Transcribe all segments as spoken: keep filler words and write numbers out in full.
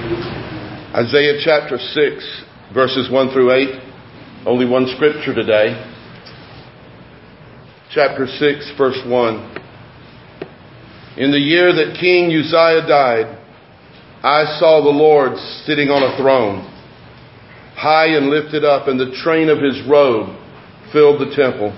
Isaiah chapter six, verses one through eight. Only one scripture today. Chapter six, verse one. In the year that King Uzziah died, I saw the Lord sitting on a throne, high and lifted up, and the train of his robe filled the temple.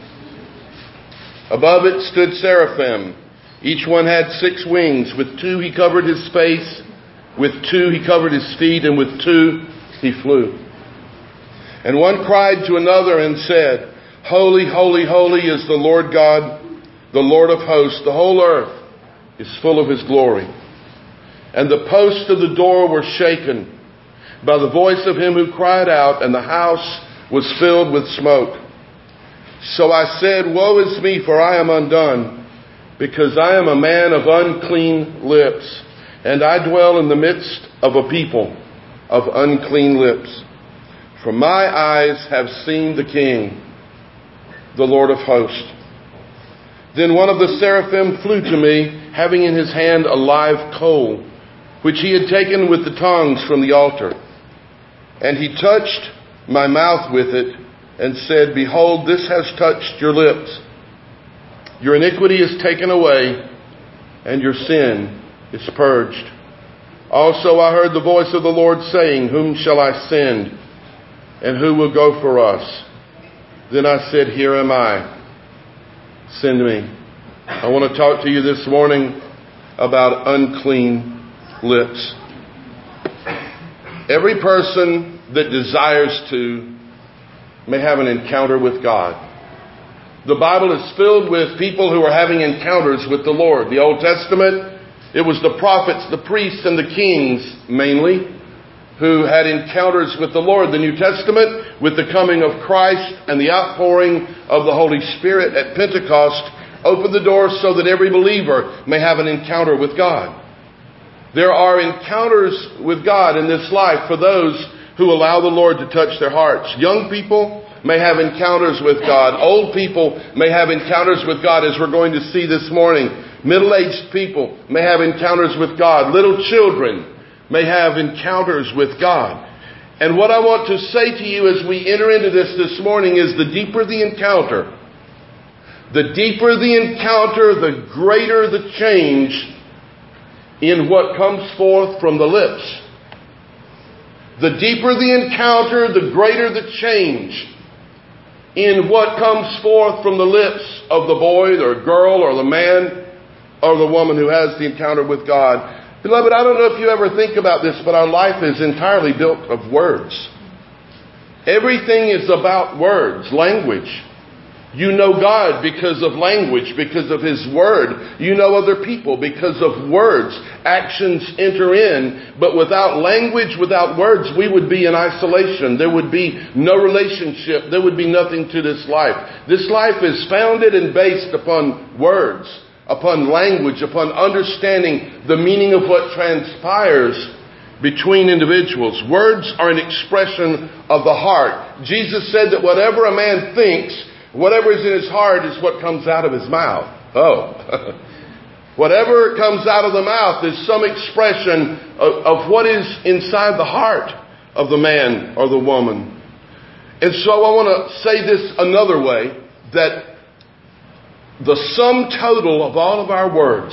Above it stood seraphim. Each one had six wings. With two he covered his face, with two he covered his feet, and with two he flew. And one cried to another and said, Holy, holy, holy is the Lord God, the Lord of hosts. The whole earth is full of his glory. And the posts of the door were shaken by the voice of him who cried out, and the house was filled with smoke. So I said, Woe is me, for I am undone, because I am a man of unclean lips, and I dwell in the midst of a people of unclean lips. For my eyes have seen the King, the Lord of hosts. Then one of the seraphim flew to me, having in his hand a live coal, which he had taken with the tongs from the altar. And he touched my mouth with it, and said, Behold, this has touched your lips. Your iniquity is taken away, and your sin is purged. Also I heard the voice of the Lord saying, Whom shall I send, and who will go for us? Then I said, Here am I. Send me. I want to talk to you this morning about unclean lips. Every person that desires to may have an encounter with God. The Bible is filled with people who are having encounters with the Lord. The Old Testament, it was the prophets, the priests, and the kings mainly who had encounters with the Lord. The New Testament, with the coming of Christ and the outpouring of the Holy Spirit at Pentecost, opened the door so that every believer may have an encounter with God. There are encounters with God in this life for those who allow the Lord to touch their hearts. Young people may have encounters with God. Old people may have encounters with God, as we're going to see this morning. Middle-aged people may have encounters with God. Little children may have encounters with God. And what I want to say to you as we enter into this this morning is the deeper the encounter, the deeper the encounter, the greater the change in what comes forth from the lips. The deeper the encounter, the greater the change in what comes forth from the lips of the boy or girl or the man or the woman who has the encounter with God. Beloved, I don't know if you ever think about this, but our life is entirely built of words. Everything is about words, language. You know God because of language, because of His Word. You know other people because of words. Actions enter in, but without language, without words, we would be in isolation. There would be no relationship. There would be nothing to this life. This life is founded and based upon words, upon language, upon understanding the meaning of what transpires between individuals. Words are an expression of the heart. Jesus said that whatever a man thinks, whatever is in his heart is what comes out of his mouth. Oh. Whatever comes out of the mouth is some expression of, of what is inside the heart of the man or the woman. And so I want to say this another way, that the sum total of all of our words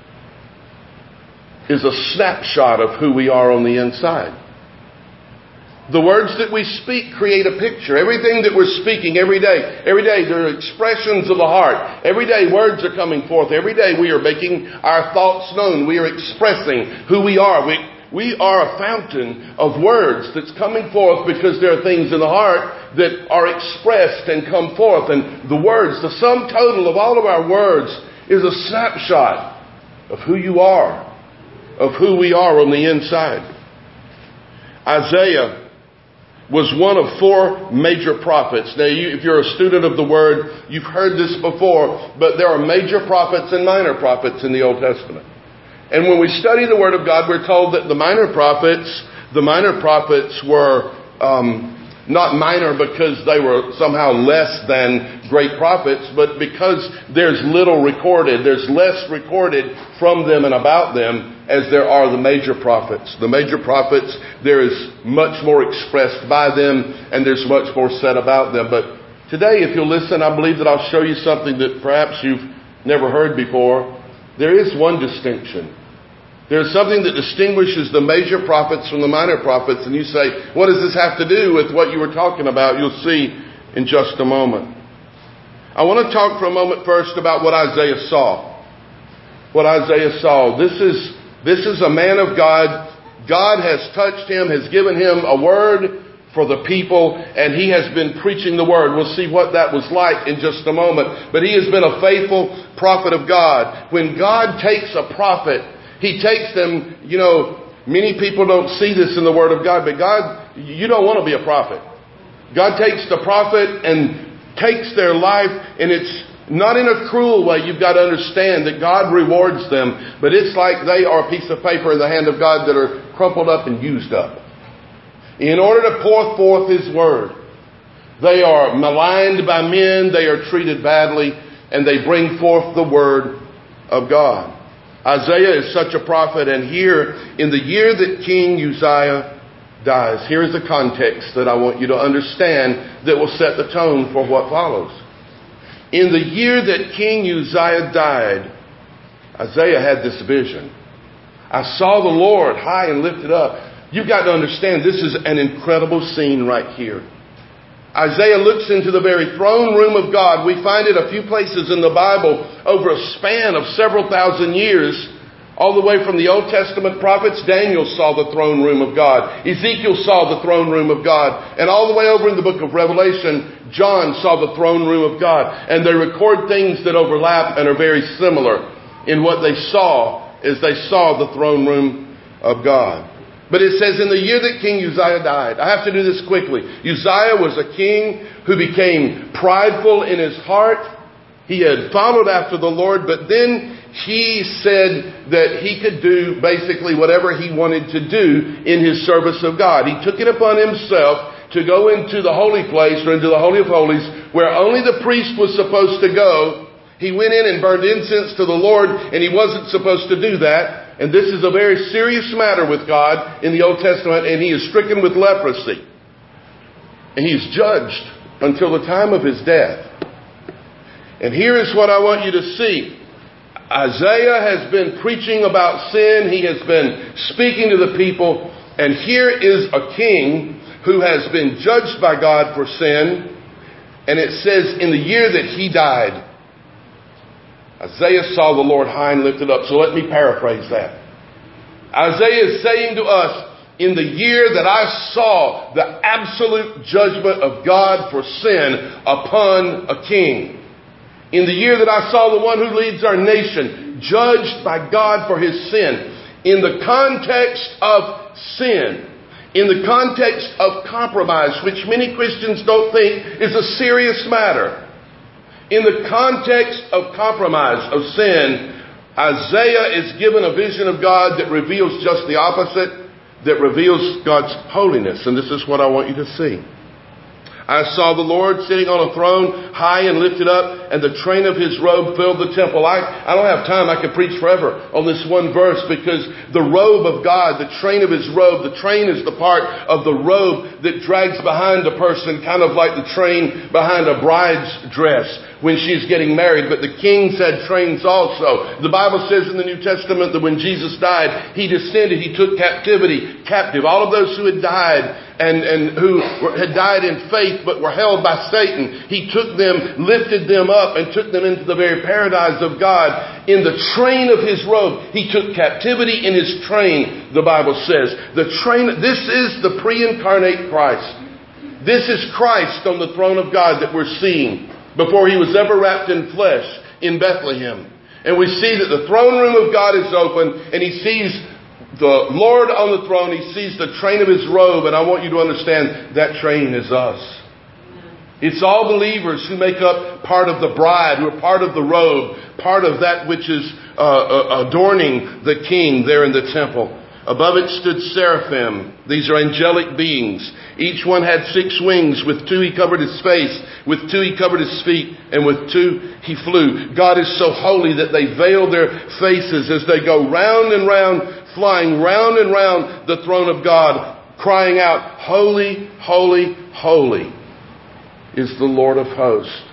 is a snapshot of who we are on the inside. The words that we speak create a picture. Everything that we're speaking every day, every day there are expressions of the heart. Every day words are coming forth. Every day we are making our thoughts known. We are expressing who we are. We, we are a fountain of words that's coming forth because there are things in the heart that are expressed and come forth. And the words, the sum total of all of our words is a snapshot of who you are, of who we are on the inside. Isaiah was one of four major prophets. Now, you, if you're a student of the Word, you've heard this before, but there are major prophets and minor prophets in the Old Testament. And when we study the Word of God, we're told that the minor prophets, the minor prophets were um, not minor because they were somehow less than great prophets, but because there's little recorded. There's less recorded from them and about them as there are the major prophets. The major prophets, there is much more expressed by them and there's much more said about them. But today, if you'll listen, I believe that I'll show you something that perhaps you've never heard before. There is one distinction. There's something that distinguishes the major prophets from the minor prophets. And you say, what does this have to do with what you were talking about? You'll see in just a moment. I want to talk for a moment first about what Isaiah saw. What Isaiah saw. This is, this is a man of God. God has touched him, has given him a word for the people, and he has been preaching the word. We'll see what that was like in just a moment. But he has been a faithful prophet of God. When God takes a prophet, He takes them, you know, many people don't see this in the Word of God, but God, you don't want to be a prophet. God takes the prophet and takes their life, and it's not in a cruel way. You've got to understand that God rewards them, but it's like they are a piece of paper in the hand of God that are crumpled up and used up. In order to pour forth His Word, they are maligned by men, they are treated badly, and they bring forth the Word of God. Isaiah is such a prophet, and here in the year that King Uzziah dies, here is the context that I want you to understand that will set the tone for what follows. In the year that King Uzziah died, Isaiah had this vision. I saw the Lord high and lifted up. You've got to understand, this is an incredible scene right here. Isaiah looks into the very throne room of God. We find it a few places in the Bible over a span of several thousand years. All the way from the Old Testament prophets, Daniel saw the throne room of God. Ezekiel saw the throne room of God. And all the way over in the book of Revelation, John saw the throne room of God. And they record things that overlap and are very similar in what they saw as they saw the throne room of God. But it says in the year that King Uzziah died, I have to do this quickly. Uzziah was a king who became prideful in his heart. He had followed after the Lord, but then he said that he could do basically whatever he wanted to do in his service of God. He took it upon himself to go into the holy place or into the Holy of Holies where only the priest was supposed to go. He went in and burned incense to the Lord, and he wasn't supposed to do that. And this is a very serious matter with God in the Old Testament, and he is stricken with leprosy. And he is judged until the time of his death. And here is what I want you to see. Isaiah has been preaching about sin. He has been speaking to the people. And here is a king who has been judged by God for sin. And it says in the year that he died, Isaiah saw the Lord high and lifted up. So let me paraphrase that. Isaiah is saying to us, in the year that I saw the absolute judgment of God for sin upon a king, in the year that I saw the one who leads our nation judged by God for his sin, in the context of sin, in the context of compromise, which many Christians don't think is a serious matter, in the context of compromise, of sin, Isaiah is given a vision of God that reveals just the opposite, that reveals God's holiness. And this is what I want you to see. I saw the Lord sitting on a throne, high and lifted up, and the train of his robe filled the temple. I, I don't have time. I could preach forever on this one verse because the robe of God, the train of his robe, the train is the part of the robe that drags behind a person, kind of like the train behind a bride's dress when she's getting married. But the kings had trains also. The Bible says in the New Testament that when Jesus died, he descended, he took captivity, captive. All of those who had died and, and who were, had died in faith but were held by Satan, he took them, lifted them up, and took them into the very paradise of God. In the train of his robe, he took captivity in his train, the Bible says. The train, this is the pre-incarnate Christ. This is Christ on the throne of God that we're seeing before he was ever wrapped in flesh in Bethlehem. And we see that the throne room of God is open, and he sees the Lord on the throne. He sees the train of his robe, and I want you to understand that train is us. It's all believers who make up part of the bride, who are part of the robe, part of that which is uh, adorning the king there in the temple. Above it stood seraphim. These are angelic beings. Each one had six wings. With two he covered his face. With two he covered his feet. And with two he flew. God is so holy that they veil their faces as they go round and round, flying round and round the throne of God, crying out, "Holy, holy, holy is the Lord of hosts."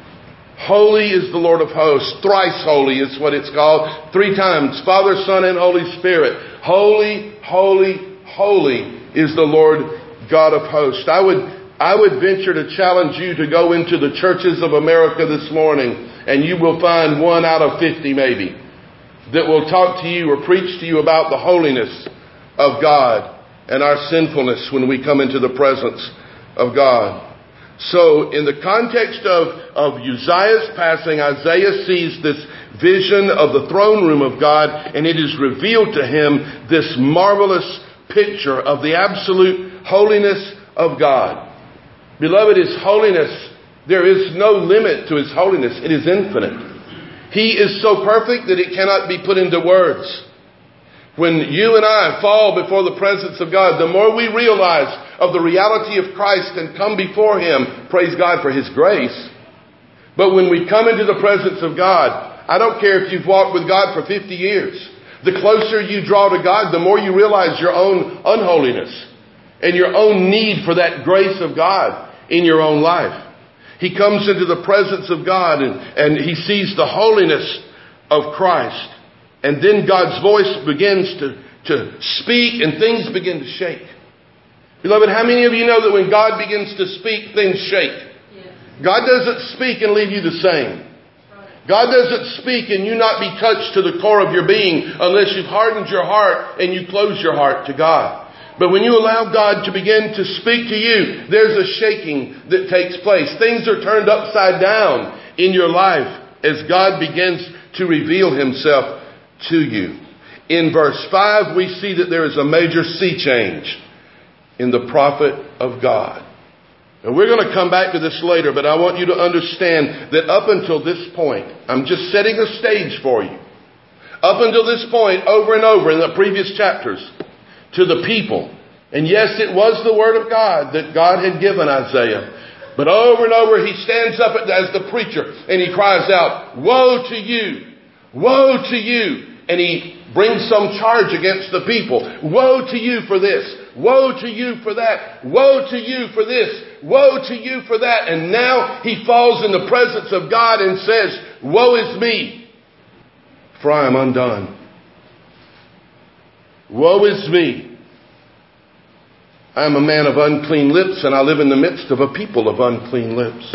Holy is the Lord of hosts. Thrice holy is what it's called. Three times. Father, Son, and Holy Spirit. Holy, holy, holy is the Lord God of hosts. I would, I would venture to challenge you to go into the churches of America this morning, and you will find one out of fifty maybe that will talk to you or preach to you about the holiness of God and our sinfulness when we come into the presence of God. So in the context of, of Uzziah's passing, Isaiah sees this vision of the throne room of God, and it is revealed to him this marvelous picture of the absolute holiness of God. Beloved, His holiness, there is no limit to His holiness. It is infinite. He is so perfect that it cannot be put into words. When you and I fall before the presence of God, the more we realize of the reality of Christ and come before Him, praise God for His grace. But when we come into the presence of God, I don't care if you've walked with God for fifty years. The closer you draw to God, the more you realize your own unholiness and your own need for that grace of God in your own life. He comes into the presence of God and, and he sees the holiness of Christ. And then God's voice begins to, to speak and things begin to shake. Beloved, how many of you know that when God begins to speak, things shake? Yes. God doesn't speak and leave you the same. God doesn't speak and you not be touched to the core of your being unless you've hardened your heart and you close your heart to God. But when you allow God to begin to speak to you, there's a shaking that takes place. Things are turned upside down in your life as God begins to reveal Himself to you. In verse five, we see that there is a major sea change in the prophet of God. And we're going to come back to this later, but I want you to understand that up until this point, I'm just setting a stage for you. Up until this point, over and over in the previous chapters, to the people. And yes, it was the word of God that God had given Isaiah. But over and over, he stands up as the preacher and he cries out, "Woe to you! Woe to you!" And he brings some charge against the people. Woe to you for this. Woe to you for that. Woe to you for this. Woe to you for that. And now he falls in the presence of God and says, "Woe is me, for I am undone. Woe is me. I am a man of unclean lips, and I live in the midst of a people of unclean lips."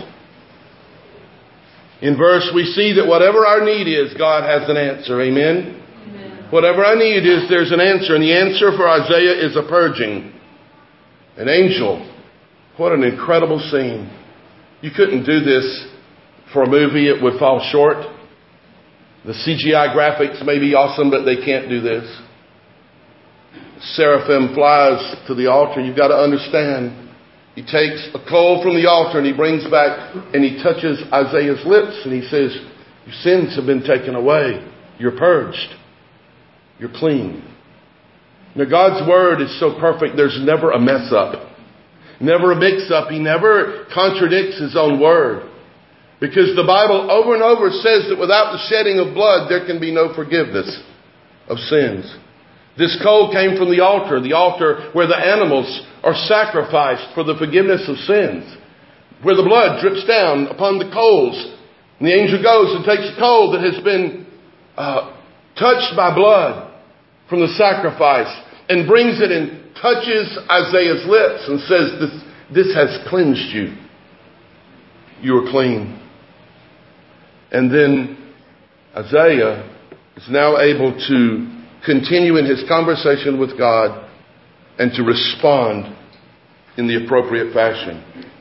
In verse, we see that whatever our need is, God has an answer. Amen? Amen. Whatever our need is, there's an answer. And the answer for Isaiah is a purging. An angel. What an incredible scene. You couldn't do this for a movie. It would fall short. The C G I graphics may be awesome, but they can't do this. Seraphim flies to the altar. You've got to understand. He takes a coal from the altar and he brings back and he touches Isaiah's lips and he says, "Your sins have been taken away. You're purged. You're clean." Now God's word is so perfect, there's never a mess up. Never a mix up. He never contradicts His own word. Because the Bible over and over says that without the shedding of blood, there can be no forgiveness of sins. This coal came from the altar, the altar where the animals are sacrificed for the forgiveness of sins, where the blood drips down upon the coals. And the angel goes and takes a coal that has been uh, touched by blood from the sacrifice and brings it and touches Isaiah's lips and says, this, this has cleansed you. You are clean. And then Isaiah is now able to continue in his conversation with God and to respond in the appropriate fashion.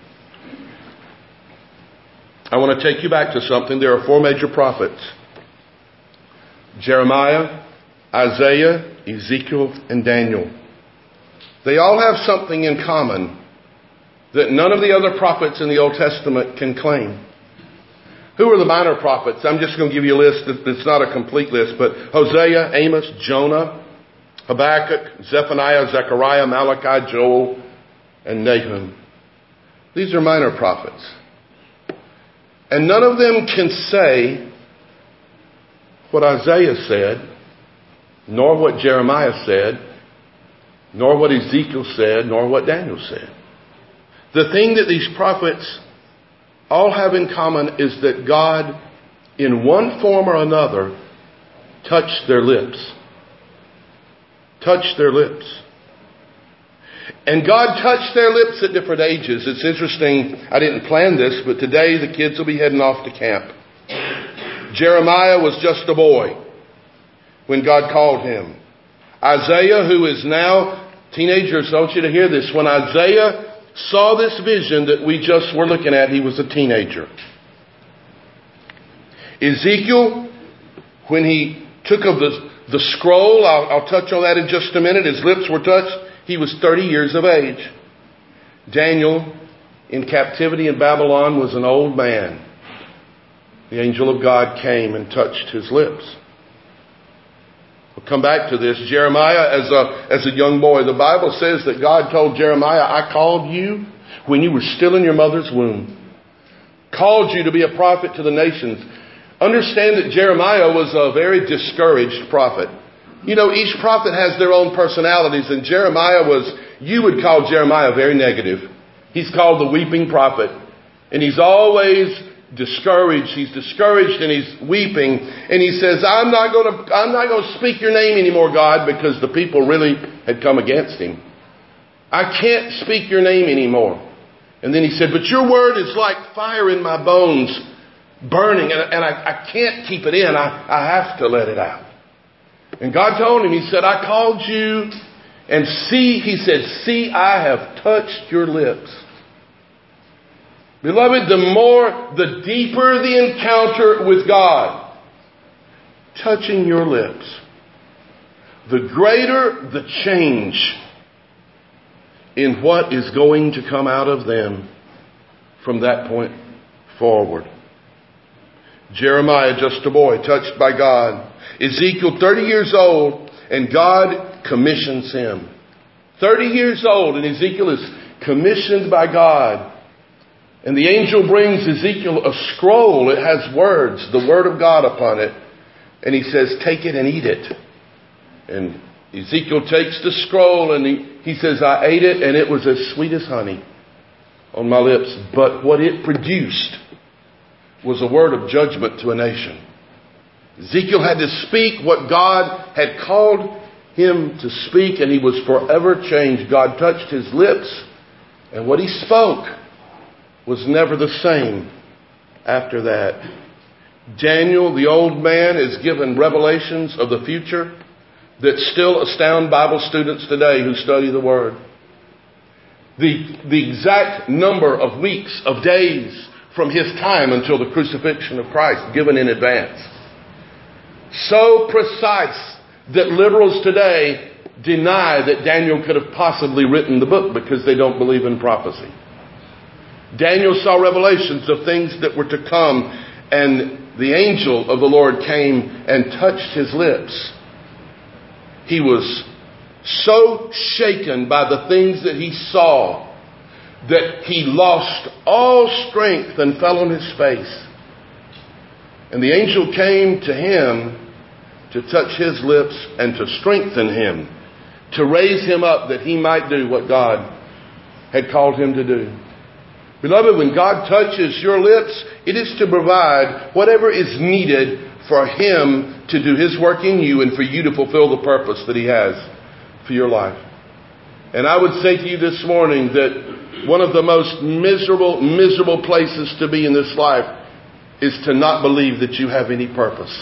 I want to take you back to something. There are four major prophets: Jeremiah, Isaiah, Ezekiel, and Daniel. They all have something in common that none of the other prophets in the Old Testament can claim. Who are the minor prophets? I'm just going to give you a list. It's not a complete list, but Hosea, Amos, Jonah, Habakkuk, Zephaniah, Zechariah, Malachi, Joel, and Nahum. These are minor prophets. And none of them can say what Isaiah said, nor what Jeremiah said, nor what Ezekiel said, nor what Daniel said. The thing that these prophets all have in common is that God, in one form or another, touched their lips. Touched their lips. And God touched their lips at different ages. It's interesting, I didn't plan this, but today the kids will be heading off to camp. Jeremiah was just a boy when God called him. Isaiah, who is now, teenagers, I want you to hear this. When Isaiah saw this vision that we just were looking at, he was a teenager. Ezekiel, when he took of the, the scroll, I'll, I'll touch on that in just a minute, his lips were touched, he was thirty years of age. Daniel, in captivity in Babylon, was an old man. The angel of God came and touched his lips. We'll come back to this. Jeremiah, as a, as a young boy, the Bible says that God told Jeremiah, I called you when you were still in your mother's womb. Called you to be a prophet to the nations. Understand that Jeremiah was a very discouraged prophet. You know, each prophet has their own personalities, and Jeremiah was, you would call Jeremiah very negative. He's called the weeping prophet. And he's always discouraged. He's discouraged and he's weeping. And he says, I'm not going to, I'm not going to speak your name anymore, God, because the people really had come against him. I can't speak your name anymore. And then he said, but your word is like fire in my bones, burning, and, and I, I can't keep it in. I, I have to let it out. And God told him, he said, I called you, and see, he said, see, I have touched your lips. Beloved, the more, the deeper the encounter with God, touching your lips, the greater the change in what is going to come out of them from that point forward. Jeremiah, just a boy, touched by God. Ezekiel, thirty years old, and God commissions him. thirty years old, and Ezekiel is commissioned by God. And the angel brings Ezekiel a scroll. It has words, the word of God upon it. And he says, take it and eat it. And Ezekiel takes the scroll and he, he says, I ate it and it was as sweet as honey on my lips. But what it produced was a word of judgment to a nation. Ezekiel had to speak what God had called him to speak, and he was forever changed. God touched his lips, and what he spoke was never the same after that. Daniel, the old man, is given revelations of the future that still astound Bible students today who study the Word. The, the exact number of weeks, of days from his time until the crucifixion of Christ, given in advance. So precise that liberals today deny that Daniel could have possibly written the book because they don't believe in prophecy. Daniel saw revelations of things that were to come, and the angel of the Lord came and touched his lips. He was so shaken by the things that he saw that he lost all strength and fell on his face. And the angel came to him to touch his lips and to strengthen him, to raise him up that he might do what God had called him to do. Beloved, when God touches your lips, it is to provide whatever is needed for him to do his work in you and for you to fulfill the purpose that he has for your life. And I would say to you this morning that one of the most miserable, miserable places to be in this life is to not believe that you have any purpose.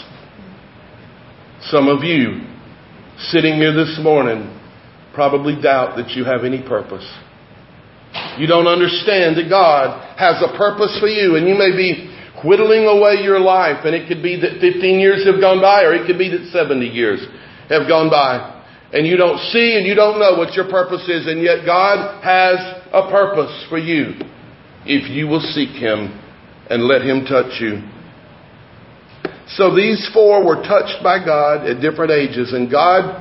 Some of you sitting here this morning probably doubt that you have any purpose. You don't understand that God has a purpose for you, and you may be whittling away your life, and it could be that fifteen years have gone by, or it could be that seventy years have gone by, and you don't see and you don't know what your purpose is, and yet God has a purpose for you if you will seek him and let him touch you. So these four were touched by God at different ages, and God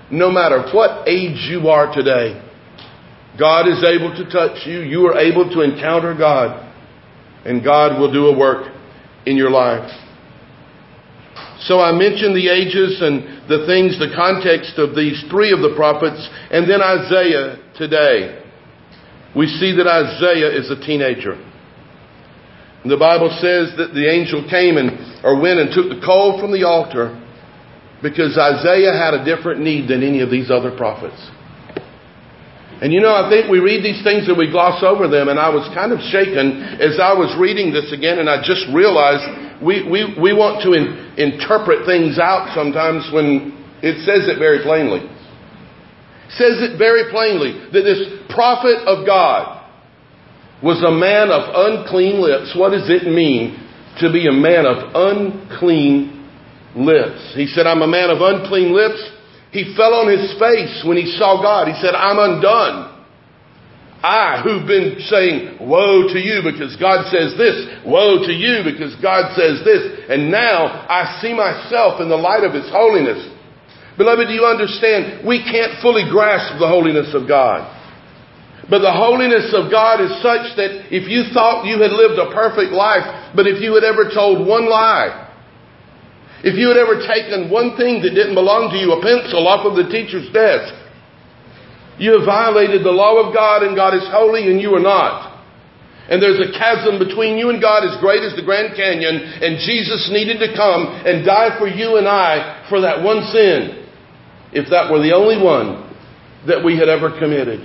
no matter what age you are today, God is able to touch you. You are able to encounter God. And God will do a work in your life. So I mentioned the ages and the things, the context of these three of the prophets. And then Isaiah today. We see that Isaiah is a teenager. And the Bible says that the angel came and or went and took the coal from the altar because Isaiah had a different need than any of these other prophets. And you know, I think we read these things and we gloss over them. And I was kind of shaken as I was reading this again. And I just realized we, we, we want to in, interpret things out sometimes when it says it very plainly. It says it very plainly that this prophet of God was a man of unclean lips. What does it mean to be a man of unclean lips? He said, I'm a man of unclean lips. He fell on his face when he saw God. He said, I'm undone. I, who've been saying, woe to you because God says this. Woe to you because God says this. And now I see myself in the light of His holiness. Beloved, do you understand? We can't fully grasp the holiness of God. But the holiness of God is such that if you thought you had lived a perfect life, but if you had ever told one lie, if you had ever taken one thing that didn't belong to you, a pencil off of the teacher's desk, you have violated the law of God, and God is holy and you are not. And there's a chasm between you and God as great as the Grand Canyon, and Jesus needed to come and die for you and I for that one sin, if that were the only one that we had ever committed.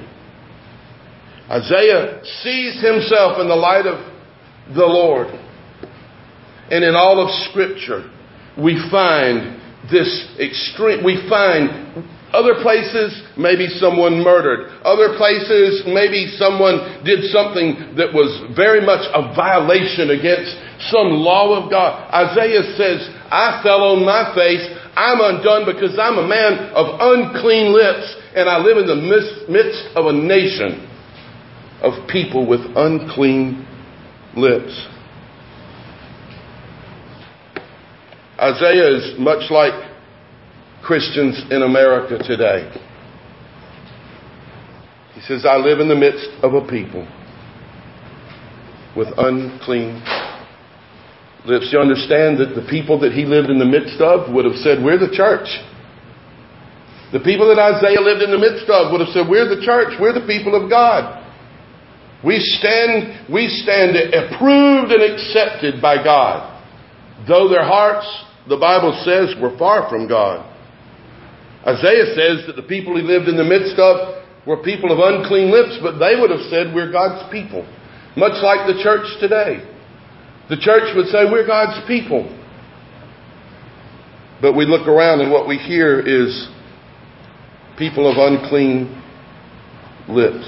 Isaiah sees himself in the light of the Lord. And in all of Scripture, we find this extreme, we find other places, maybe someone murdered. Other places, maybe someone did something that was very much a violation against some law of God. Isaiah says, I fell on my face. I'm undone because I'm a man of unclean lips. And I live in the midst of a nation of people with unclean lips. Isaiah is much like Christians in America today. He says, I live in the midst of a people with unclean lips. You understand that the people that he lived in the midst of would have said, we're the church. The people that Isaiah lived in the midst of would have said, we're the church. We're the people of God. We stand, we stand approved and accepted by God. Though their hearts, the Bible says, were far from God. Isaiah says that the people he lived in the midst of were people of unclean lips, but they would have said, we're God's people. Much like the church today. The church would say, we're God's people. But we look around and what we hear is people of unclean lips.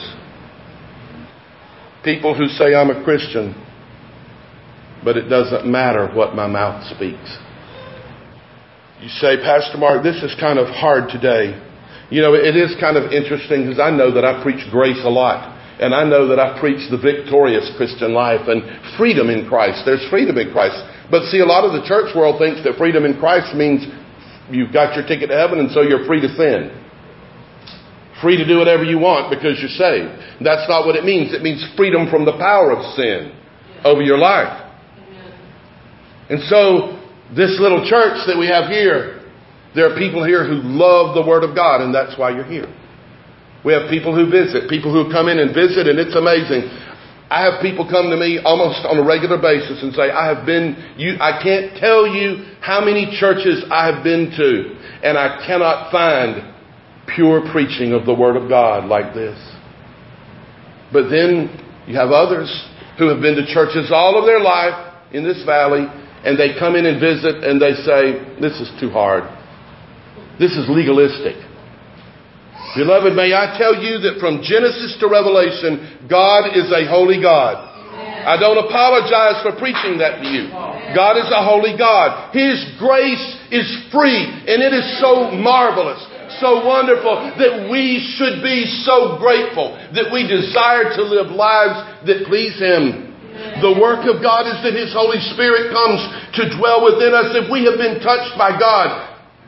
People who say, I'm a Christian, but it doesn't matter what my mouth speaks. You say, Pastor Mark, this is kind of hard today. You know, it is kind of interesting because I know that I preach grace a lot. And I know that I preach the victorious Christian life and freedom in Christ. There's freedom in Christ. But see, a lot of the church world thinks that freedom in Christ means you've got your ticket to heaven and so you're free to sin. Free to do whatever you want because you're saved. That's not what it means. It means freedom from the power of sin over your life. And so this little church that we have here, there are people here who love the Word of God, and that's why you're here. We have people who visit, people who come in and visit, and it's amazing. I have people come to me almost on a regular basis and say, I have been, you, I can't tell you how many churches I have been to, and I cannot find pure preaching of the Word of God like this. But then you have others who have been to churches all of their life in this valley, and they come in and visit and they say, this is too hard. This is legalistic. Beloved, may I tell you that from Genesis to Revelation, God is a holy God. Amen. I don't apologize for preaching that to you. God is a holy God. His grace is free, and it is so marvelous, so wonderful that we should be so grateful that we desire to live lives that please Him. The work of God is that His Holy Spirit comes to dwell within us. If we have been touched by God,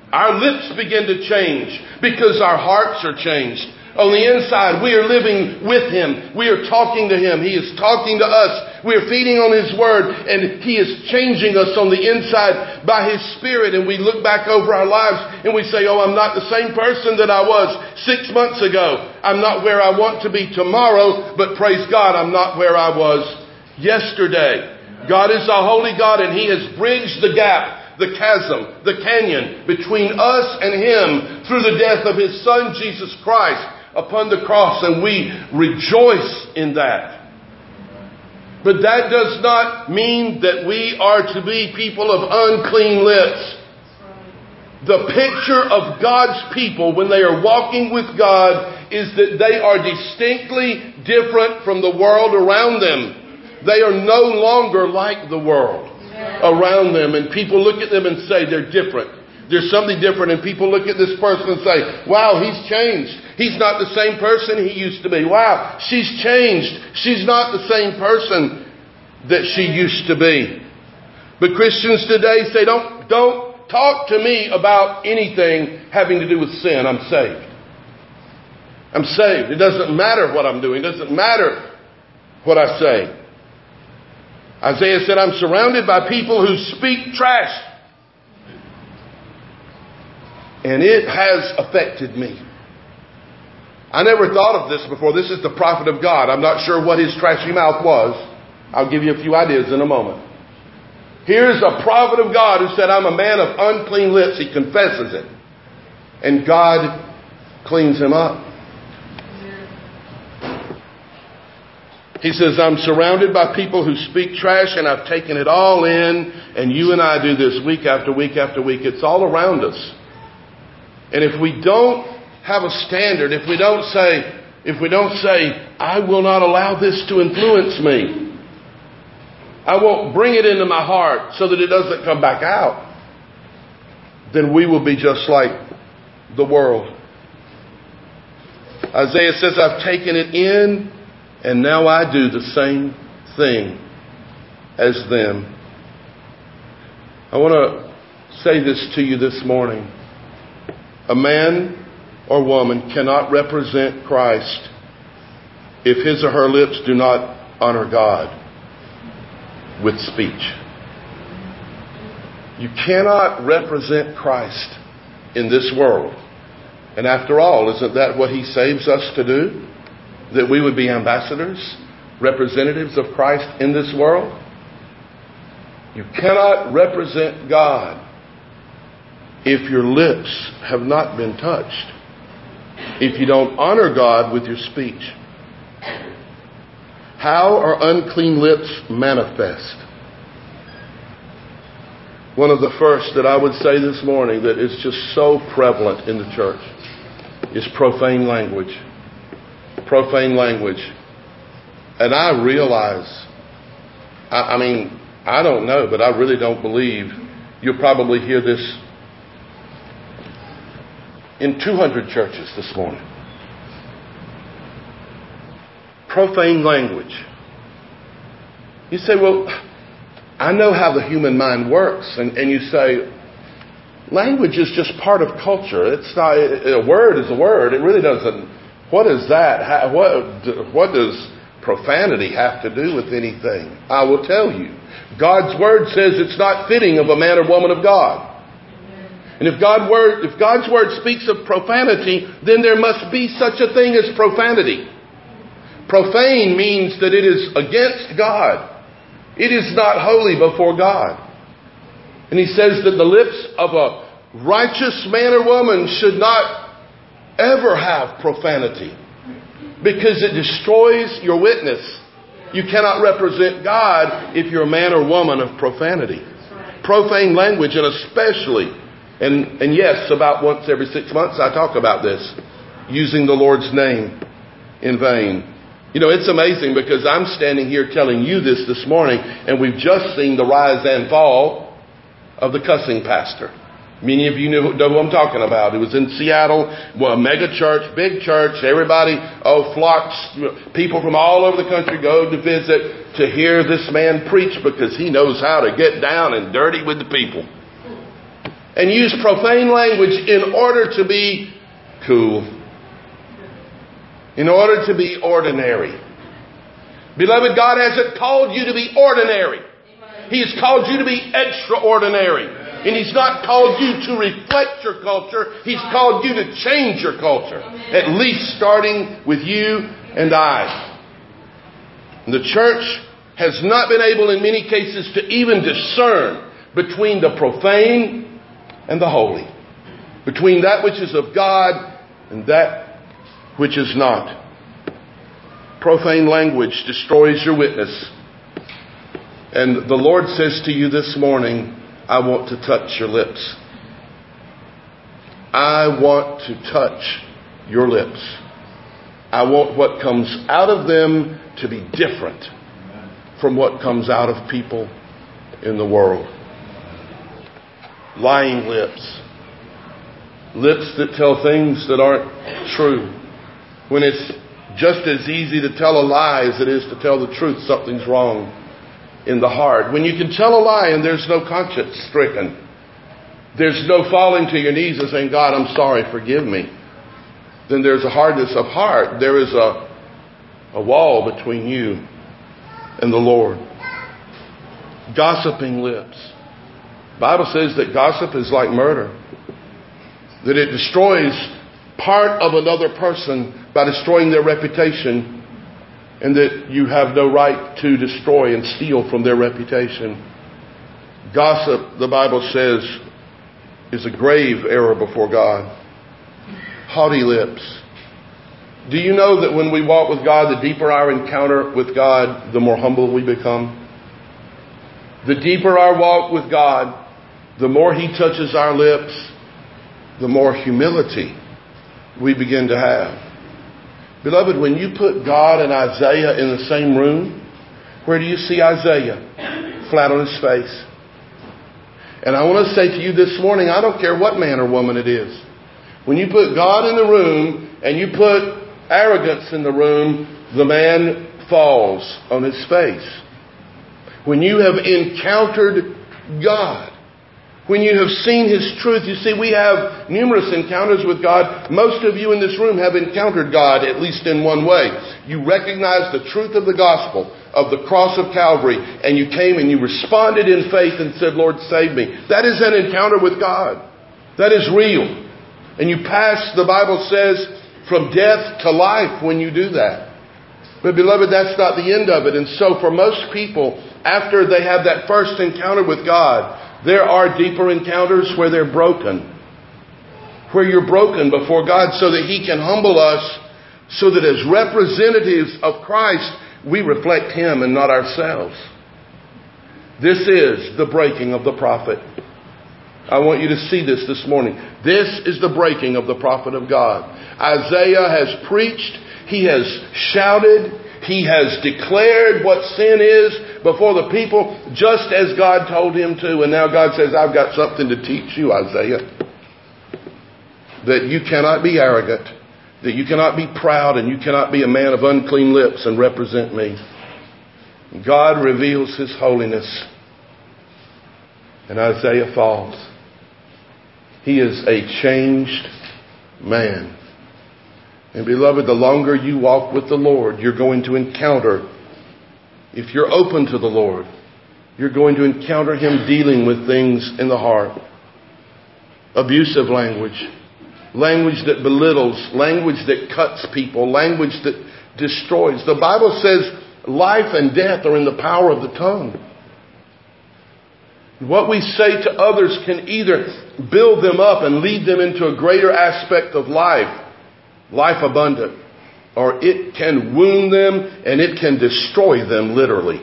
Our lips begin to change because our hearts are changed. On the inside, we are living with Him. We are talking to Him. He is talking to us. We are feeding on His Word, and He is changing us on the inside by His Spirit. And we look back over our lives and we say, oh, I'm not the same person that I was six months ago. I'm not where I want to be tomorrow, but praise God, I'm not where I was yesterday. God is a holy God, and He has bridged the gap, the chasm, the canyon between us and Him through the death of His Son, Jesus Christ, upon the cross, and we rejoice in that. But that does not mean that we are to be people of unclean lips. The picture of God's people when they are walking with God is that they are distinctly different from the world around them. They are no longer like the world around them, and people look at them and say they're different. There's something different, and people look at this person and say, wow, he's changed. He's not the same person he used to be. Wow, she's changed. She's not the same person that she used to be. But Christians today say, don't, don't talk to me about anything having to do with sin. I'm saved. I'm saved. It doesn't matter what I'm doing. It doesn't matter what I say. Isaiah said, I'm surrounded by people who speak trash. And it has affected me. I never thought of this before. This is the prophet of God. I'm not sure what his trashy mouth was. I'll give you a few ideas in a moment. Here's a prophet of God who said, I'm a man of unclean lips. He confesses it. And God cleans him up. He says, I'm surrounded by people who speak trash, and I've taken it all in. And you and I do this week after week after week. It's all around us. And if we don't have a standard, if we don't say, if we don't say, I will not allow this to influence me, I won't bring it into my heart so that it doesn't come back out, then we will be just like the world. Isaiah says, I've taken it in, and now I do the same thing as them. I want to say this to you this morning. A man or woman cannot represent Christ if his or her lips do not honor God with speech. You cannot represent Christ in this world. And after all, isn't that what He saves us to do? That we would be ambassadors, representatives of Christ in this world? You cannot represent God if your lips have not been touched, if you don't honor God with your speech. How are unclean lips manifest? One of the first that I would say this morning that is just so prevalent in the church is profane language. Profane language. And I realize, I, I mean, I don't know, but I really don't believe you'll probably hear this in two hundred churches this morning. Profane language. You say, well, I know how the human mind works. And, and you say, language is just part of culture. It's not, a word is a word. It really doesn't. What is that? How, what, what does profanity have to do with anything? I will tell you. God's word says it's not fitting of a man or woman of God. And if, God word, if God's word speaks of profanity, then there must be such a thing as profanity. Profane means that it is against God. It is not holy before God. And He says that the lips of a righteous man or woman should not ever have profanity, because it destroys your witness. You cannot represent God if you're a man or woman of profanity. Profane language, and especially And, and yes, about once every six months I talk about this, using the Lord's name in vain. You know, it's amazing because I'm standing here telling you this this morning, and we've just seen the rise and fall of the cussing pastor. Many of you know, know who I'm talking about. It was in Seattle, well, a mega church, big church. Everybody, oh, flocks, people from all over the country go to visit to hear this man preach because he knows how to get down and dirty with the people. and use profane language in order to be cool, in order to be ordinary. Beloved, God hasn't called you to be ordinary. He has called you to be extraordinary. And He's not called you to reflect your culture. He's called you to change your culture. At least starting with you and I. The church has not been able in many cases to even discern between the profane and the holy. Between that which is of God and that which is not. Profane language destroys your witness. And the Lord says to you this morning, I want to touch your lips. I want to touch your lips. I want what comes out of them to be different from what comes out of people in the world. Lying lips. Lips that tell things that aren't true. When it's just as easy to tell a lie as it is to tell the truth, something's wrong in the heart. When you can tell a lie and there's no conscience stricken, there's no falling to your knees and saying, God, I'm sorry, forgive me, then there's a hardness of heart. There is a, a wall between you and the Lord. Gossiping lips. The Bible says that gossip is like murder. That it destroys part of another person by destroying their reputation, and that you have no right to destroy and steal from their reputation. Gossip, the Bible says, is a grave error before God. Haughty lips. Do you know that when we walk with God, the deeper our encounter with God, the more humble we become? The deeper our walk with God, the more He touches our lips, the more humility we begin to have. Beloved, when you put God and Isaiah in the same room, where do you see Isaiah? Flat on his face. And I want to say to you this morning, I don't care what man or woman it is. When you put God in the room and you put arrogance in the room, the man falls on his face. When you have encountered God, when you have seen His truth, you see, we have numerous encounters with God. Most of you in this room have encountered God, at least in one way. You recognize the truth of the gospel, of the cross of Calvary, and you came and you responded in faith and said, Lord, save me. That is an encounter with God. That is real. And you pass, the Bible says, from death to life when you do that. But beloved, that's not the end of it. And so for most people, after they have that first encounter with God, there are deeper encounters where they're broken. Where you're broken before God so that He can humble us, so that as representatives of Christ, we reflect Him and not ourselves. This is the breaking of the prophet. I want you to see this this morning. This is the breaking of the prophet of God. Isaiah has preached. He has shouted. He has declared what sin is before the people, just as God told him to. And now God says, I've got something to teach you, Isaiah. That you cannot be arrogant. That you cannot be proud. And you cannot be a man of unclean lips and represent me. God reveals His holiness. And Isaiah falls. He is a changed man. And beloved, the longer you walk with the Lord, you're going to encounter, if you're open to the Lord, you're going to encounter Him dealing with things in the heart. Abusive language. Language that belittles. Language that cuts people. Language that destroys. The Bible says life and death are in the power of the tongue. What we say to others can either build them up and lead them into a greater aspect of life. Life abundant. Or it can wound them and it can destroy them literally.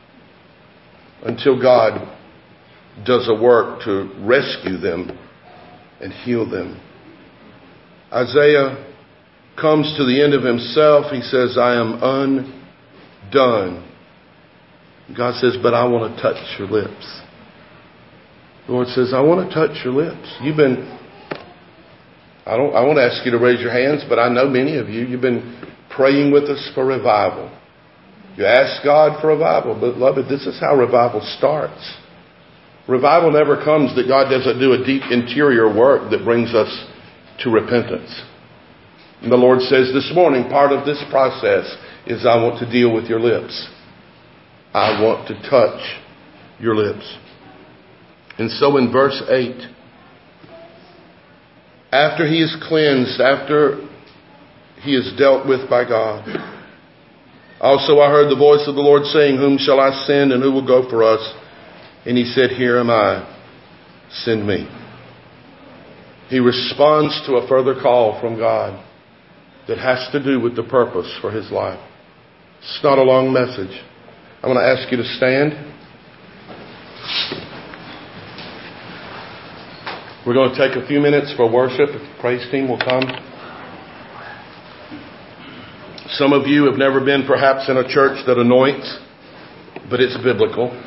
Until God does a work to rescue them and heal them. Isaiah comes to the end of himself. He says, I am undone. God says, but I want to touch your lips. The Lord says, I want to touch your lips. You've been... I don't. I won't ask you to raise your hands, but I know many of you, you've been praying with us for revival. You ask God for revival. But beloved, this is how revival starts. Revival never comes that God doesn't do a deep interior work that brings us to repentance. And the Lord says this morning, part of this process is I want to deal with your lips. I want to touch your lips. And so in verse eight, after he is cleansed, after he is dealt with by God, also I heard the voice of the Lord saying, whom shall I send and who will go for us? And he said, here am I, send me. He responds to a further call from God that has to do with the purpose for his life. It's not a long message. I'm going to ask you to stand. We're going to take a few minutes for worship. If the praise team will come. Some of you have never been perhaps in a church that anoints, but it's biblical.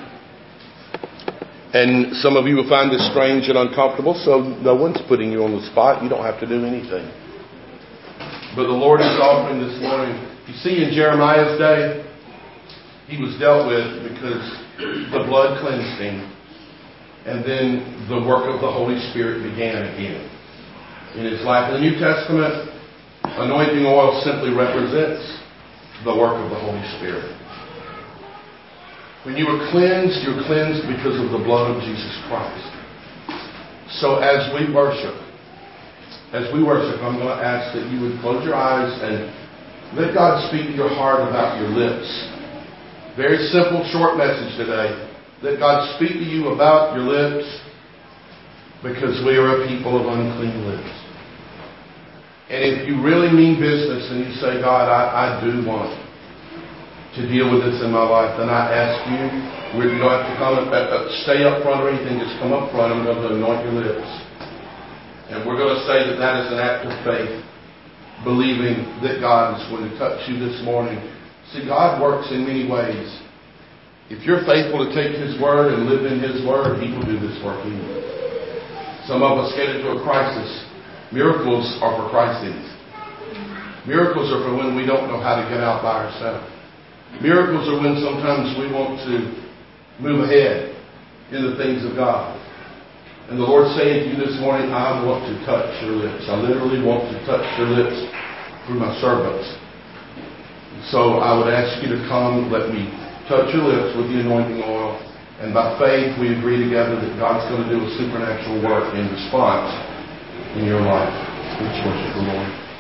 And some of you will find this strange and uncomfortable, so no one's putting you on the spot. You don't have to do anything. But the Lord is offering this morning. You see, in Jeremiah's day, he was dealt with because the blood cleansed him. And then the work of the Holy Spirit began again in his life. In the New Testament, anointing oil simply represents the work of the Holy Spirit. When you were cleansed, you're cleansed because of the blood of Jesus Christ. So as we worship, as we worship, I'm going to ask that you would close your eyes and let God speak to your heart about your lips. Very simple, short message today. Let God speak to you about your lips, because we are a people of unclean lips. And if you really mean business and you say, God, I, I do want to deal with this in my life, then I ask you, you don't have to come, uh, stay up front or anything, just come up front. I'm going to anoint your lips. And we're going to say that that is an act of faith, believing that God is going to touch you this morning. See, God works in many ways. If you're faithful to take His Word and live in His Word, He will do this work in you. Some of us get into a crisis. Miracles are for crises. Miracles are for when we don't know how to get out by ourselves. Miracles are when sometimes we want to move ahead in the things of God. And the Lord's saying to you this morning, I want to touch your lips. I literally want to touch your lips through my servants. So I would ask you to come, let me touch your lips with the anointing oil. And by faith, we agree together that God's going to do a supernatural work in response in your life. Let's worship the Lord.